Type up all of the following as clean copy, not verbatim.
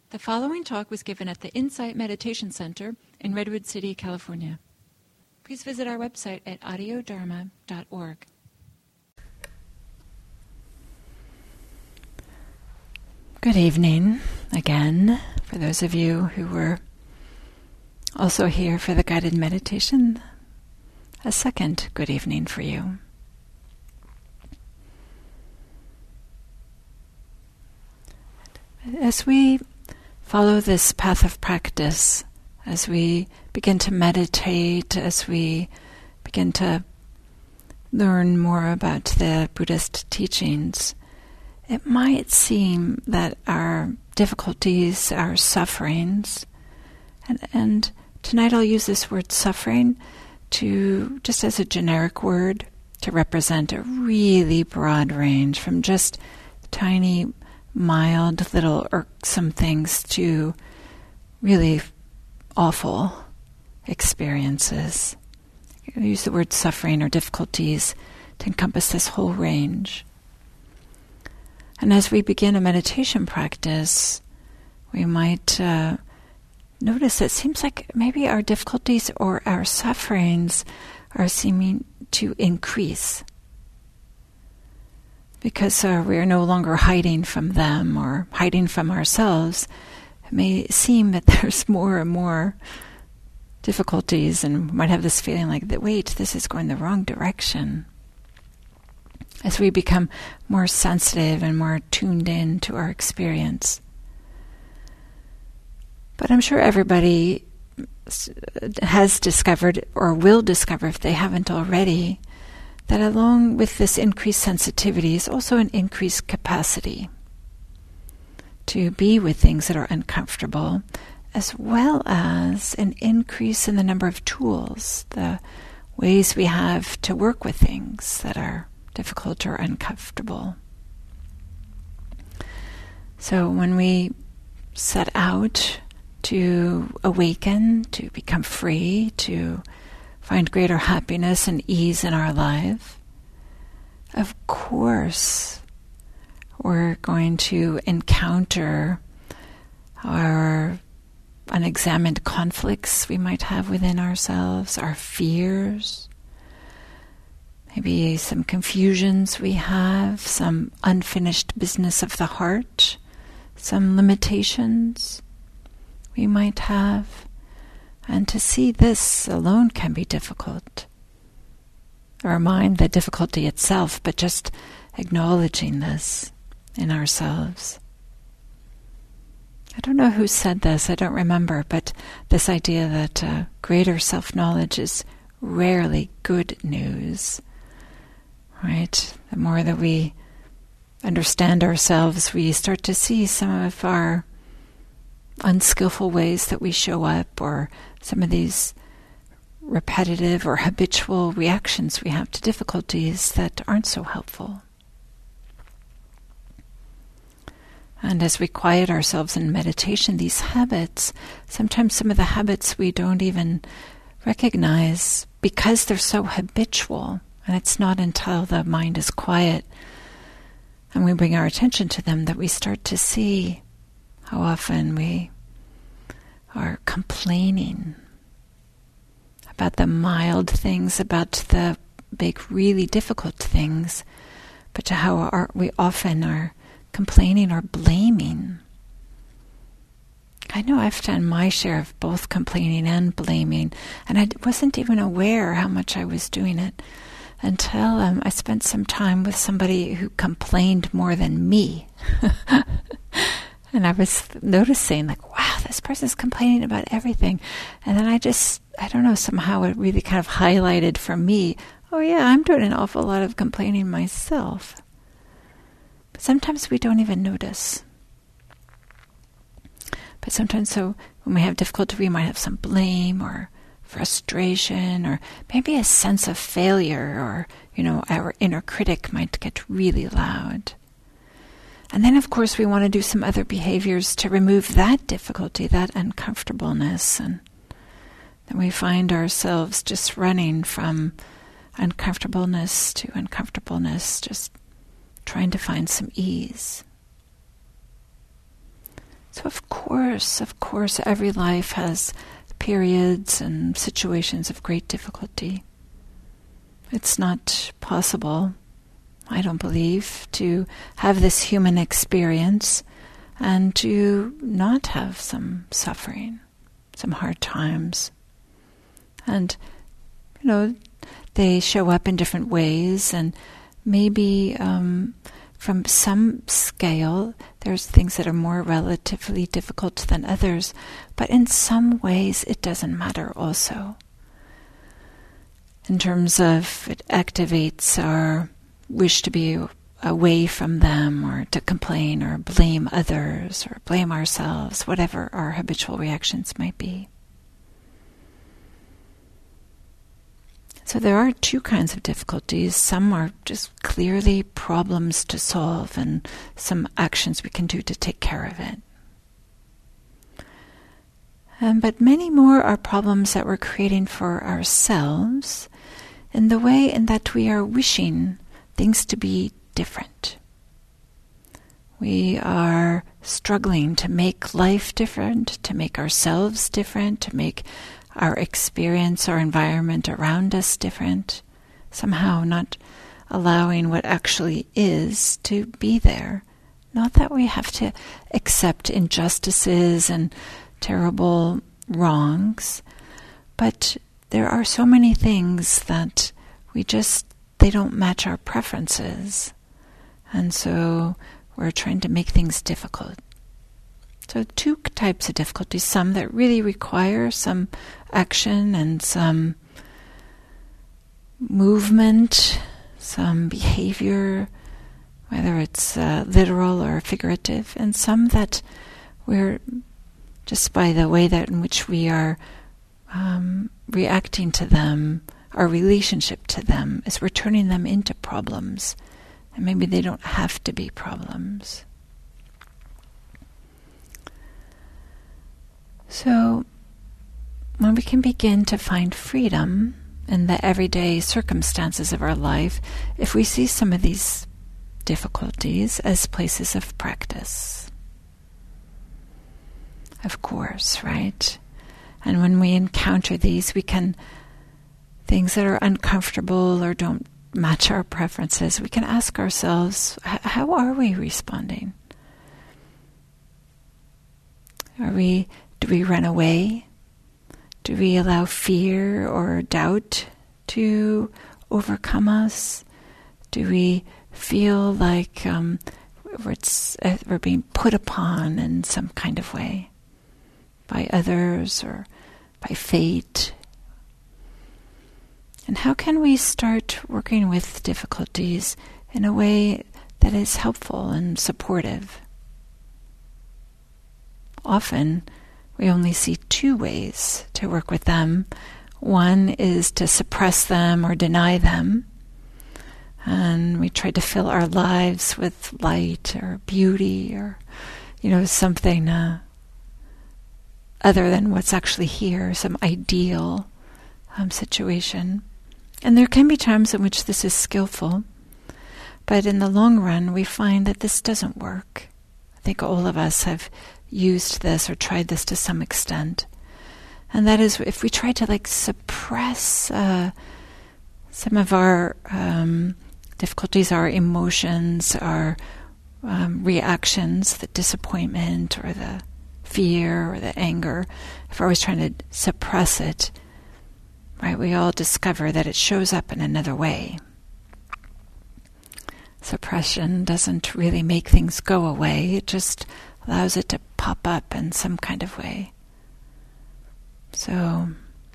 The following talk was given at the Insight Meditation Center in Redwood City, California. Please visit our website at audiodharma.org. Good evening again, for those of you who were also here for the guided meditation. A second good evening for you. As we follow this path of practice, as we begin to meditate, as we begin to learn more about the Buddhist teachings, it might seem that our difficulties, our sufferings, and tonight I'll use this word suffering to just as a generic word to represent a really broad range from just tiny, mild, little irksome things to really awful experiences. I use the word suffering or difficulties to encompass this whole range. And as we begin a meditation practice, we might notice it seems like maybe our difficulties or our sufferings are seeming to increase because we are no longer hiding from them or hiding from ourselves. It may seem that there's more and more difficulties, and we might have this feeling like that, wait, this is going the wrong direction. As we become more sensitive and more tuned in to our experience. But I'm sure everybody has discovered or will discover, if they haven't already, that along with this increased sensitivity is also an increased capacity to be with things that are uncomfortable, as well as an increase in the number of tools, the ways we have to work with things that are difficult or uncomfortable. So when we set out to awaken, to become free, to find greater happiness and ease in our life, of course, we're going to encounter our unexamined conflicts we might have within ourselves, our fears, maybe some confusions we have, some unfinished business of the heart, some limitations we might have. And to see this alone can be difficult. Or mind the difficulty itself, but just acknowledging this in ourselves. I don't know who said this, I don't remember, but this idea that greater self-knowledge is rarely good news. Right? The more that we understand ourselves, we start to see some of our unskillful ways that we show up, or some of these repetitive or habitual reactions we have to difficulties that aren't so helpful. And as we quiet ourselves in meditation, these habits, sometimes some of the habits we don't even recognize because they're so habitual. And it's not until the mind is quiet and we bring our attention to them that we start to see how often we are complaining about the mild things, about the big, really difficult things, but to how we often are complaining or blaming. I know I've done my share of both complaining and blaming, and I wasn't even aware how much I was doing it until I spent some time with somebody who complained more than me. And I was noticing, like, wow, this person's complaining about everything. And then I don't know, somehow it really kind of highlighted for me, oh yeah, I'm doing an awful lot of complaining myself. But sometimes we don't even notice. But sometimes, so when we have difficulty, we might have some blame or frustration, or maybe a sense of failure, or, our inner critic might get really loud. And then, of course, we want to do some other behaviors to remove that difficulty, that uncomfortableness. And then we find ourselves just running from uncomfortableness to uncomfortableness, just trying to find some ease. So of course, every life has periods and situations of great difficulty. It's not possible, I don't believe, to have this human experience and to not have some suffering, some hard times. And, they show up in different ways, and maybe from some scale, there's things that are more relatively difficult than others, but in some ways it doesn't matter also. In terms of it activates our wish to be away from them, or to complain or blame others or blame ourselves, whatever our habitual reactions might be. So there are two kinds of difficulties. Some are just clearly problems to solve and some actions we can do to take care of it. But many more are problems that we're creating for ourselves in the way in that we are wishing things to be different. We are struggling to make life different, to make ourselves different, to make our experience, our environment around us different, somehow not allowing what actually is to be there. Not that we have to accept injustices and terrible wrongs, but there are so many things that they don't match our preferences. And so we're trying to make things difficult. So two types of difficulties, some that really require some action and some movement, some behavior, whether it's literal or figurative, and some that we're, just by the way that in which we are reacting to them, our relationship to them, is we're turning them into problems. And maybe they don't have to be problems. So, when we can begin to find freedom in the everyday circumstances of our life, if we see some of these difficulties as places of practice. Of course, right? And when we encounter these, things that are uncomfortable or don't match our preferences, we can ask ourselves, how are we responding? Do we run away? Do we allow fear or doubt to overcome us? Do we feel like we're being put upon in some kind of way by others or by fate? And how can we start working with difficulties in a way that is helpful and supportive? Often, we only see two ways to work with them. One is to suppress them or deny them. And we try to fill our lives with light or beauty or, something other than what's actually here, some ideal situation. And there can be times in which this is skillful. But in the long run, we find that this doesn't work. I think all of us have used this or tried this to some extent. And that is if we try to suppress some of our difficulties, our emotions, our reactions, the disappointment or the fear or the anger, if we're always trying to suppress it, right, we all discover that it shows up in another way. Suppression doesn't really make things go away. It just allows it to pop up in some kind of way. So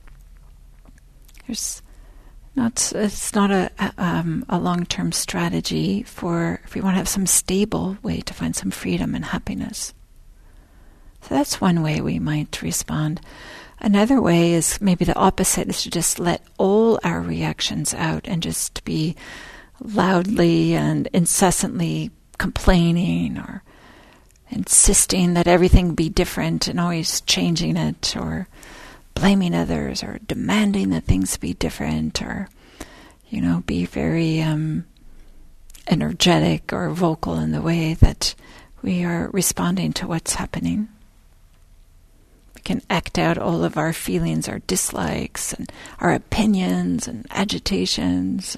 it's not a long-term strategy for if we want to have some stable way to find some freedom and happiness. So that's one way we might respond. Another way is maybe the opposite, is to just let all our reactions out and just be loudly and incessantly complaining or insisting that everything be different and always changing it, or blaming others, or demanding that things be different, or, be very energetic or vocal in the way that we are responding to what's happening. We can act out all of our feelings, our dislikes, and our opinions and agitations.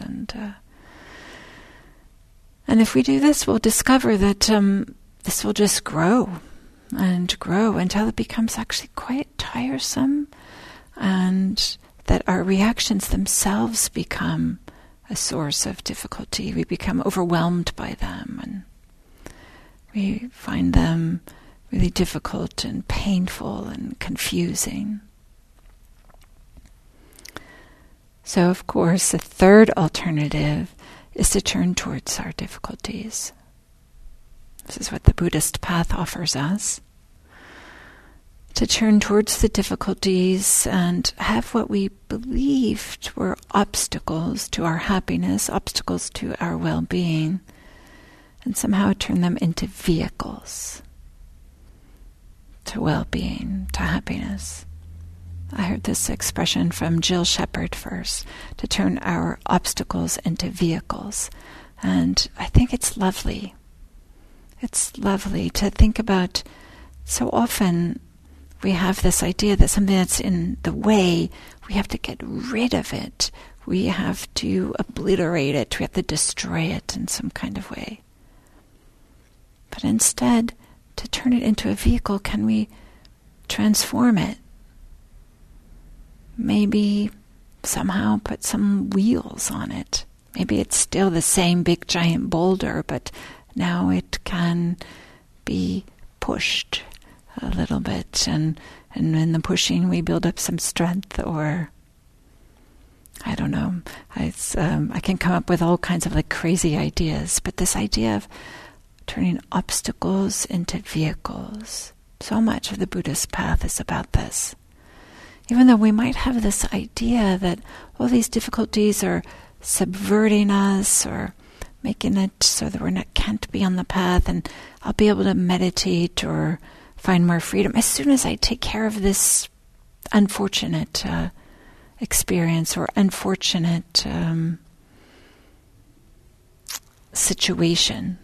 And if we do this, we'll discover that this will just grow and grow until it becomes actually quite tiresome, and that our reactions themselves become a source of difficulty. We become overwhelmed by them, and we find them really difficult and painful and confusing. So, of course, the third alternative is to turn towards our difficulties. This is what the Buddhist path offers us. To turn towards the difficulties and have what we believed were obstacles to our happiness, obstacles to our well-being, and somehow turn them into vehicles to well-being, to happiness. I heard this expression from Jill Shepherd first, to turn our obstacles into vehicles. And I think it's lovely. It's lovely to think about. So often we have this idea that something that's in the way, we have to get rid of it. We have to obliterate it. We have to destroy it in some kind of way. But instead, to turn it into a vehicle, can we transform it? Maybe somehow put some wheels on it. Maybe it's still the same big giant boulder, but now it can be pushed a little bit, and in the pushing we build up some strength, or I don't know. I can come up with all kinds of like crazy ideas, but this idea of turning obstacles into vehicles, so much of the Buddhist path is about this. Even though we might have this idea that all these difficulties are subverting us or making it so that we can't be on the path, and I'll be able to meditate or find more freedom as soon as I take care of this unfortunate experience or unfortunate situation.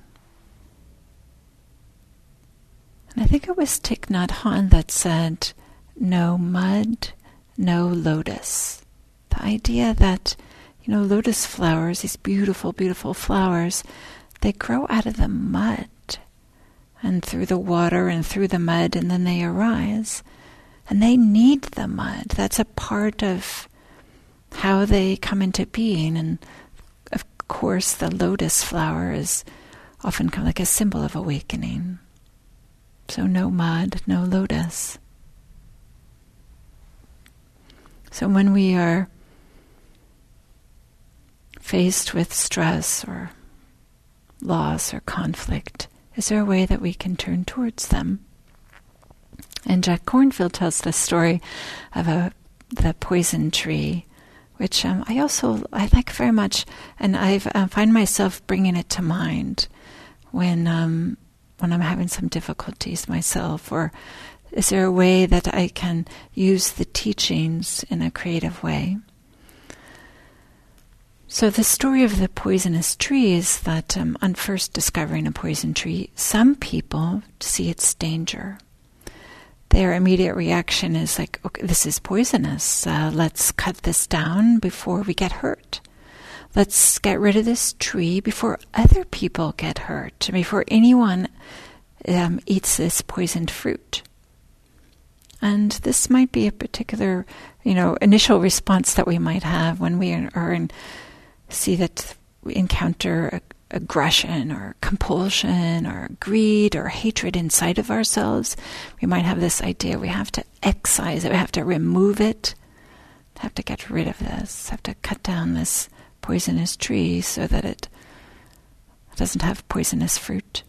And I think it was Thich Nhat Hanh that said, no mud, no lotus. The idea that, lotus flowers, these beautiful, beautiful flowers, they grow out of the mud and through the water and through the mud, and then they arise. And they need the mud. That's a part of how they come into being. And of course, the lotus flower is often kind of like a symbol of awakening. So no mud, no lotus. So when we are faced with stress or loss or conflict, is there a way that we can turn towards them? And Jack Kornfield tells the story of the poison tree, which I like very much, and I find myself bringing it to mind when I'm having some difficulties myself. Or is there a way that I can use the teachings in a creative way? So the story of the poisonous tree is that on first discovering a poison tree, some people see its danger. Their immediate reaction is like, okay, this is poisonous. Let's cut this down before we get hurt. Let's get rid of this tree before other people get hurt, before anyone eats this poisoned fruit. And this might be a particular, initial response that we might have when we see that we encounter aggression or compulsion or greed or hatred inside of ourselves. We might have this idea we have to excise it, we have to remove it, have to get rid of this, have to cut down this poisonous tree so that it doesn't have poisonous fruit.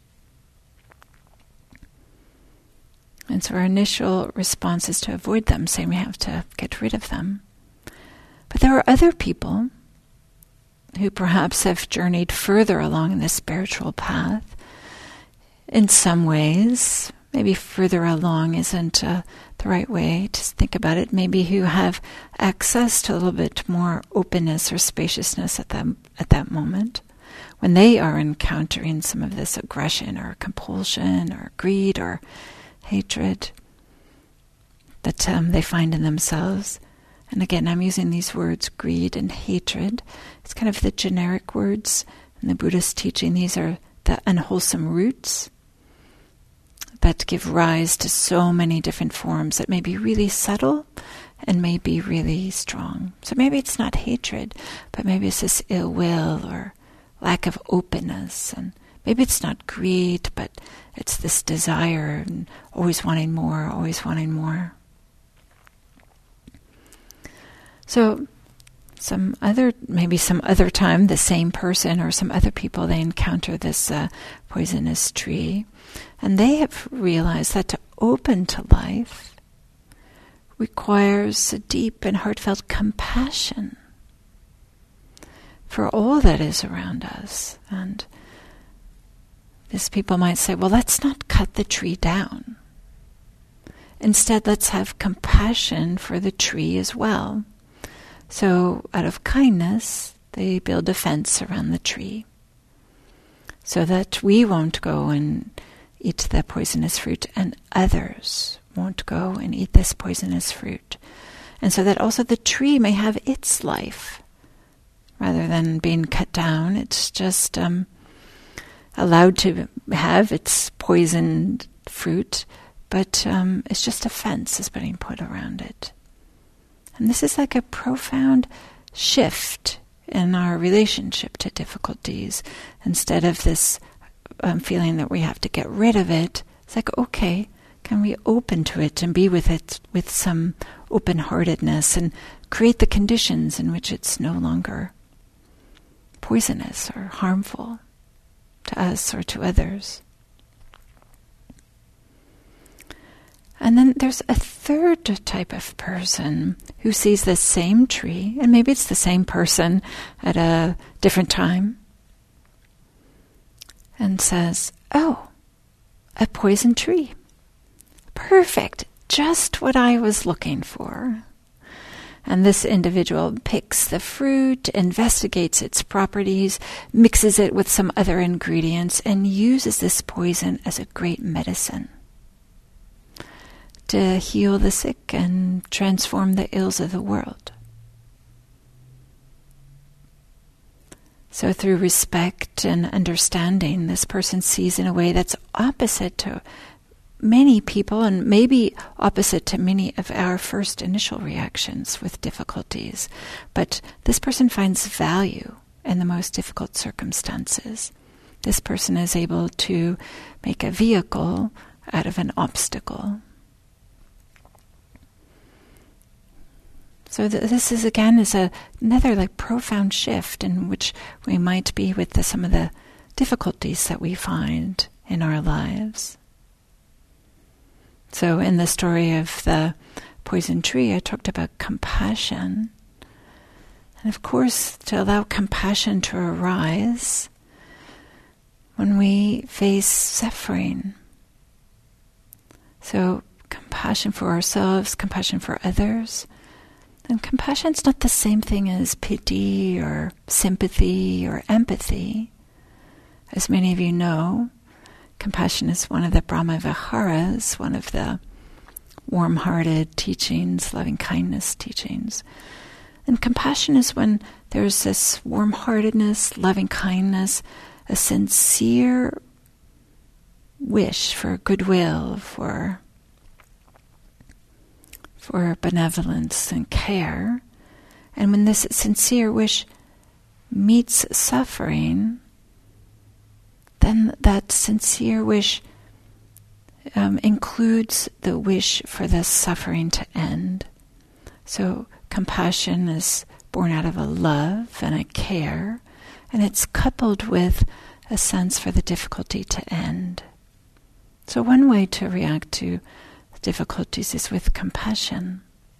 And so our initial response is to avoid them, saying we have to get rid of them. But there are other people who perhaps have journeyed further along the spiritual path. In some ways, maybe further along isn't the right way to think about it. Maybe who have access to a little bit more openness or spaciousness at that moment, when they are encountering some of this aggression or compulsion or greed or hatred that they find in themselves. And again, I'm using these words, greed and hatred. It's kind of the generic words in the Buddhist teaching. These are the unwholesome roots that give rise to so many different forms that may be really subtle and may be really strong. So maybe it's not hatred, but maybe it's this ill will or lack of openness. And maybe it's not greed, but it's this desire and always wanting more, always wanting more. So maybe some other time, the same person or some other people, they encounter this poisonous tree, and they have realized that to open to life requires a deep and heartfelt compassion for all that is around us. And these people might say, well, let's not cut the tree down. Instead, let's have compassion for the tree as well. So out of kindness, they build a fence around the tree so that we won't go and eat the poisonous fruit and others won't go and eat this poisonous fruit. And so that also the tree may have its life. Rather than being cut down, it's just allowed to have its poisoned fruit, but it's just a fence is being put around it. And this is like a profound shift in our relationship to difficulties. Instead of this feeling that we have to get rid of it, it's like, okay, can we open to it and be with it with some open-heartedness and create the conditions in which it's no longer poisonous or harmful to us or to others. And then there's a third type of person who sees the same tree, and maybe it's the same person at a different time, and says, oh, a poison tree. Perfect, just what I was looking for. And this individual picks the fruit, investigates its properties, mixes it with some other ingredients, and uses this poison as a great medicine to heal the sick and transform the ills of the world. So through respect and understanding, this person sees in a way that's opposite to many people and maybe opposite to many of our first initial reactions with difficulties. But this person finds value in the most difficult circumstances. This person is able to make a vehicle out of an obstacle. So this is again another profound shift in which we might be with some of the difficulties that we find in our lives. So in the story of the poison tree, I talked about compassion. And of course, to allow compassion to arise when we face suffering. So compassion for ourselves, compassion for others. And compassion's not the same thing as pity or sympathy or empathy. As many of you know, compassion is one of the Brahma Viharas, one of the warm-hearted teachings, loving-kindness teachings. And compassion is when there's this warm-heartedness, loving-kindness, a sincere wish for goodwill, for benevolence and care. And when this sincere wish meets suffering, then that sincere wish includes the wish for the suffering to end. So compassion is born out of a love and a care, and it's coupled with a sense for the difficulty to end. So one way to react to difficulties is with compassion.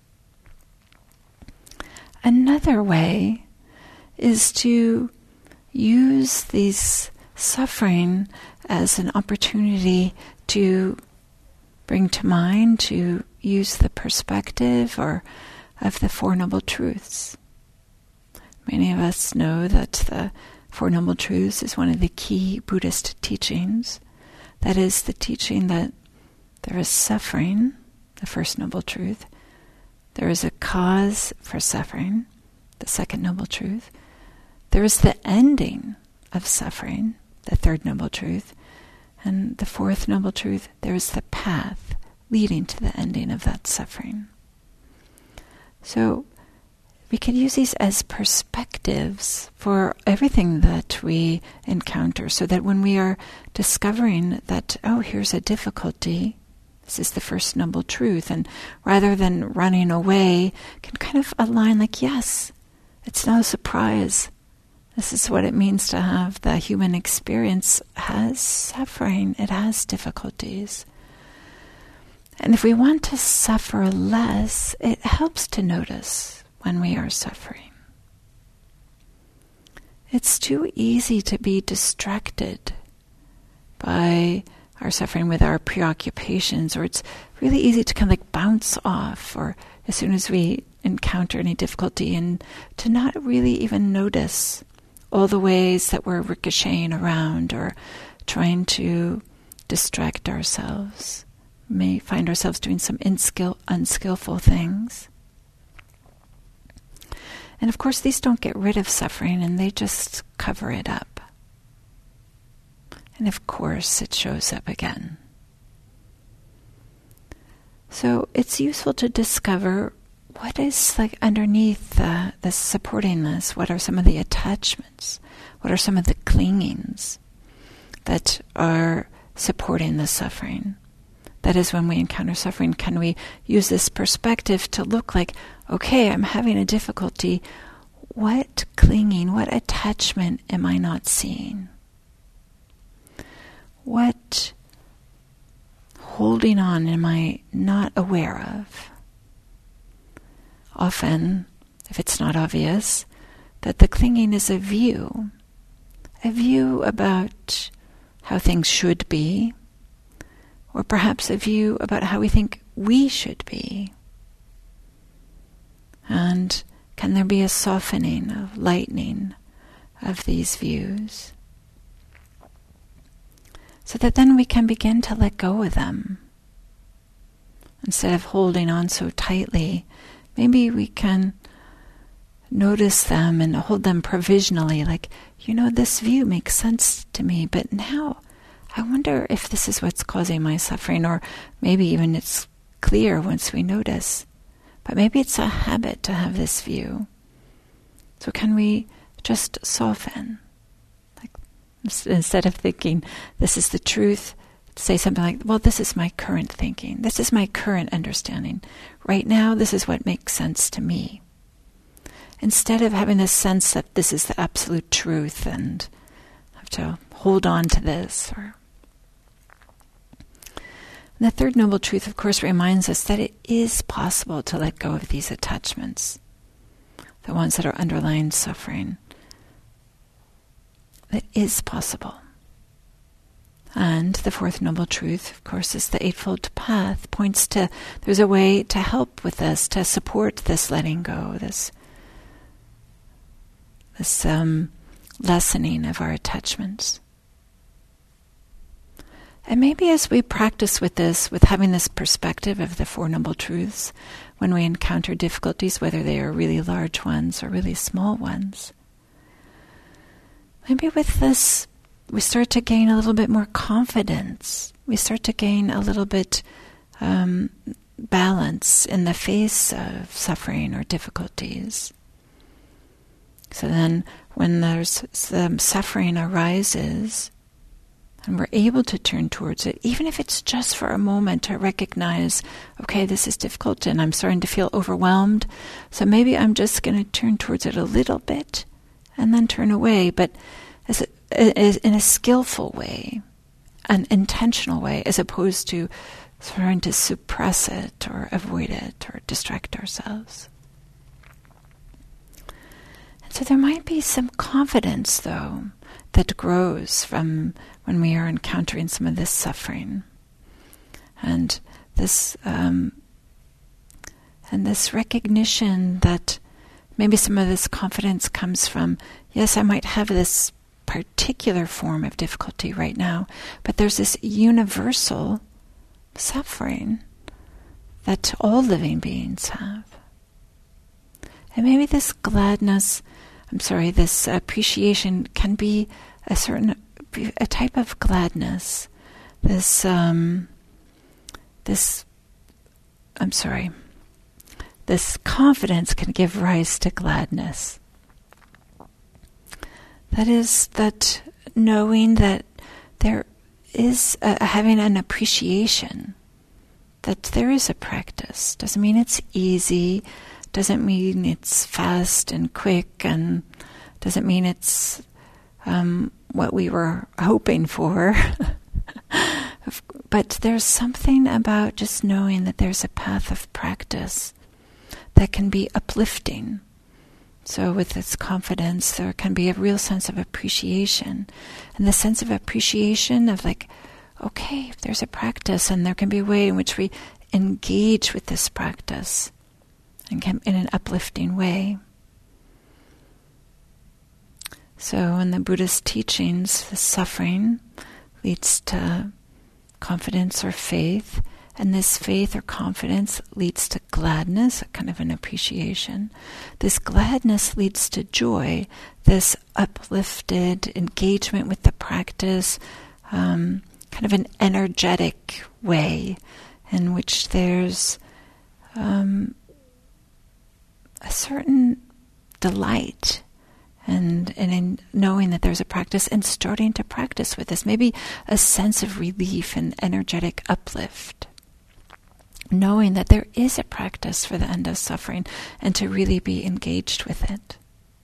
Another way is to use these suffering as an opportunity to bring to mind, to use the perspective of the Four Noble Truths. Many of us know that the Four Noble Truths is one of the key Buddhist teachings. That is the teaching that there is suffering, the first Noble Truth. There is a cause for suffering, the second Noble Truth. There is the ending of suffering, the third Noble Truth. And the fourth Noble Truth, there is the path leading to the ending of that suffering. So we can use these as perspectives for everything that we encounter, so that when we are discovering that, oh, here's a difficulty, this is the first Noble Truth, and rather than running away, can kind of align like, yes, it's no surprise. This is what it means to have the human experience. It has suffering, it has difficulties. And if we want to suffer less, it helps to notice when we are suffering. It's too easy to be distracted by our suffering with our preoccupations, or it's really easy to kind of like bounce off, or as soon as we encounter any difficulty, and to not really even notice all the ways that we're ricocheting around or trying to distract ourselves. We may find ourselves doing some unskillful things. And of course, these don't get rid of suffering, and they just cover it up. And of course, it shows up again. So it's useful to discover what is like underneath the supporting this. What are some of the attachments? What are some of the clingings that are supporting the suffering? That is, when we encounter suffering, can we use this perspective to look like, okay, I'm having a difficulty. What clinging, what attachment am I not seeing? What holding on am I not aware of? Often, if it's not obvious, that the clinging is a view about how things should be, or perhaps a view about how we think we should be. And can there be a softening, a lightening of these views, so that then we can begin to let go of them? Instead of holding on so tightly, maybe we can notice them and hold them provisionally, like, this view makes sense to me, but now I wonder if this is what's causing my suffering, or maybe even it's clear once we notice, but maybe it's a habit to have this view. So can we just soften? Like, instead of thinking, this is the truth, say something like, well, this is my current thinking. This is my current understanding. Right now, this is what makes sense to me. Instead of having this sense that this is the absolute truth and I have to hold on to this. And the third Noble Truth, of course, reminds us that it is possible to let go of these attachments, the ones that are underlying suffering. It is possible. And the fourth Noble Truth, of course, is the Eightfold Path, points to there's a way to help with this, to support this letting go, this lessening of our attachments. And maybe as we practice with this, with having this perspective of the Four Noble Truths, when we encounter difficulties, whether they are really large ones or really small ones, maybe with this we start to gain a little bit more confidence. We start to gain a little bit balance in the face of suffering or difficulties. So then when there's some suffering arises, and we're able to turn towards it, even if it's just for a moment, to recognize, okay, this is difficult and I'm starting to feel overwhelmed, so maybe I'm just going to turn towards it a little bit and then turn away, but in a skillful way, an intentional way, as opposed to trying to suppress it or avoid it or distract ourselves. And so there might be some confidence, though, that grows from when we are encountering some of this suffering. And this recognition that maybe some of this confidence comes from, yes, I might have this particular form of difficulty right now, but there's this universal suffering that all living beings have. And maybe this this appreciation can be a type of gladness. This confidence can give rise to gladness. That is, that knowing that there is having an appreciation that there is a practice. Doesn't mean it's easy, doesn't mean it's fast and quick, and doesn't mean it's what we were hoping for. But there's something about just knowing that there's a path of practice that can be uplifting. So with this confidence, there can be a real sense of appreciation. And the sense of appreciation of okay, there's a practice, and there can be a way in which we engage with this practice and in an uplifting way. So in the Buddhist teachings, the suffering leads to confidence or faith, and this faith or confidence leads to gladness, a kind of an appreciation. This gladness leads to joy, this uplifted engagement with the practice, kind of an energetic way in which there's a certain delight and in knowing that there's a practice and starting to practice with this. Maybe a sense of relief and energetic uplift. Knowing that there is a practice for the end of suffering and to really be engaged with it.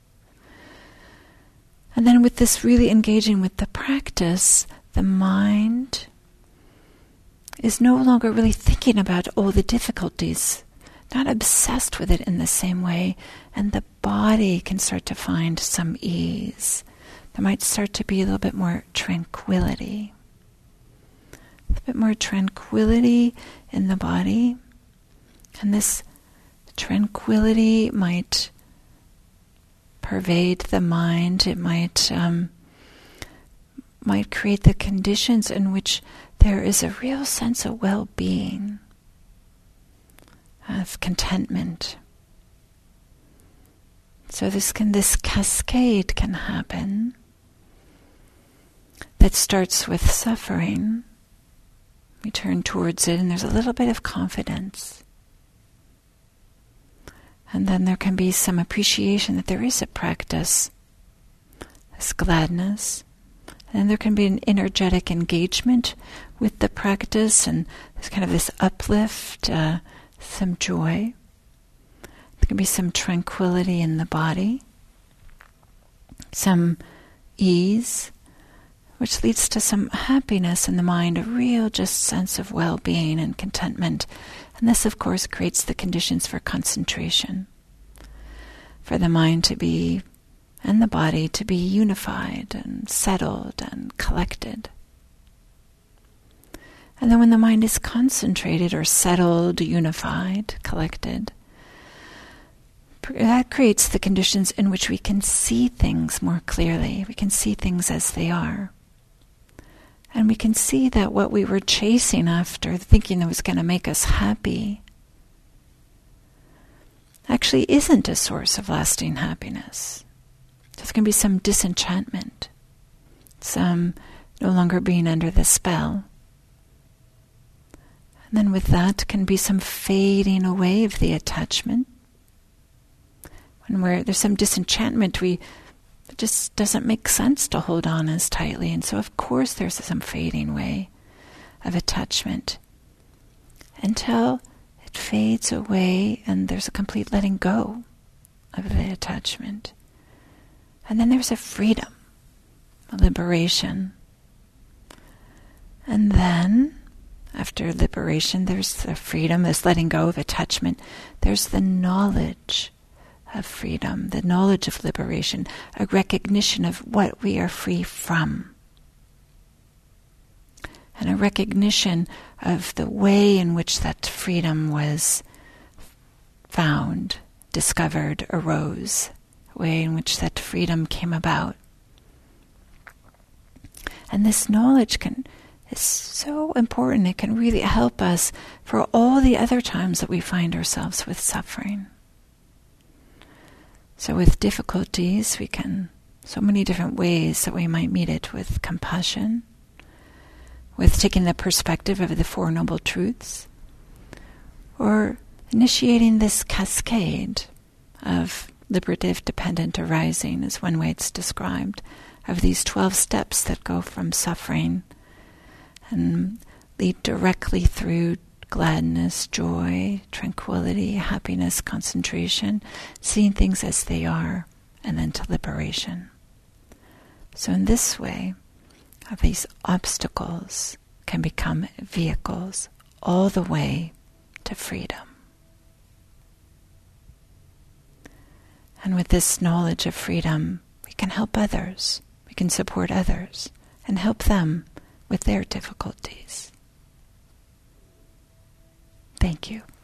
And then with this really engaging with the practice, the mind is no longer really thinking about all the difficulties, not obsessed with it in the same way, and the body can start to find some ease. There might start to be a little bit more tranquility. A bit more tranquility in the body, and this tranquility might pervade the mind. It might create the conditions in which there is a real sense of well-being, of contentment. So this cascade can happen that starts with suffering. We turn towards it, and there's a little bit of confidence. And then there can be some appreciation that there is a practice, this gladness. And then there can be an energetic engagement with the practice, and there's kind of this uplift, some joy. There can be some tranquility in the body, some ease, which leads to some happiness in the mind, a real just sense of well-being and contentment. And this, of course, creates the conditions for concentration, for the mind to be, and the body to be unified and settled and collected. And then when the mind is concentrated or settled, unified, collected, that creates the conditions in which we can see things more clearly. We can see things as they are. And we can see that what we were chasing after, thinking that was going to make us happy, actually isn't a source of lasting happiness. There's going to be some disenchantment, some no longer being under the spell. And then with that can be some fading away of the attachment. When there's some disenchantment, it just doesn't make sense to hold on as tightly. And so of course there's some fading away of attachment until it fades away and there's a complete letting go of the attachment. And then there's a freedom, a liberation. And then, after liberation, there's the freedom, this letting go of attachment. There's the knowledge of freedom, the knowledge of liberation, a recognition of what we are free from. And a recognition of the way in which that freedom was found, discovered, arose, the way in which that freedom came about. And this knowledge is so important. It can really help us for all the other times that we find ourselves with suffering. So with difficulties, so many different ways that we might meet it: with compassion, with taking the perspective of the Four Noble Truths, or initiating this cascade of liberative dependent arising, is one way it's described, of these 12 steps that go from suffering and lead directly through gladness, joy, tranquility, happiness, concentration, seeing things as they are, and then to liberation. So in this way, these obstacles can become vehicles all the way to freedom. And with this knowledge of freedom, we can help others, we can support others, and help them with their difficulties. Thank you.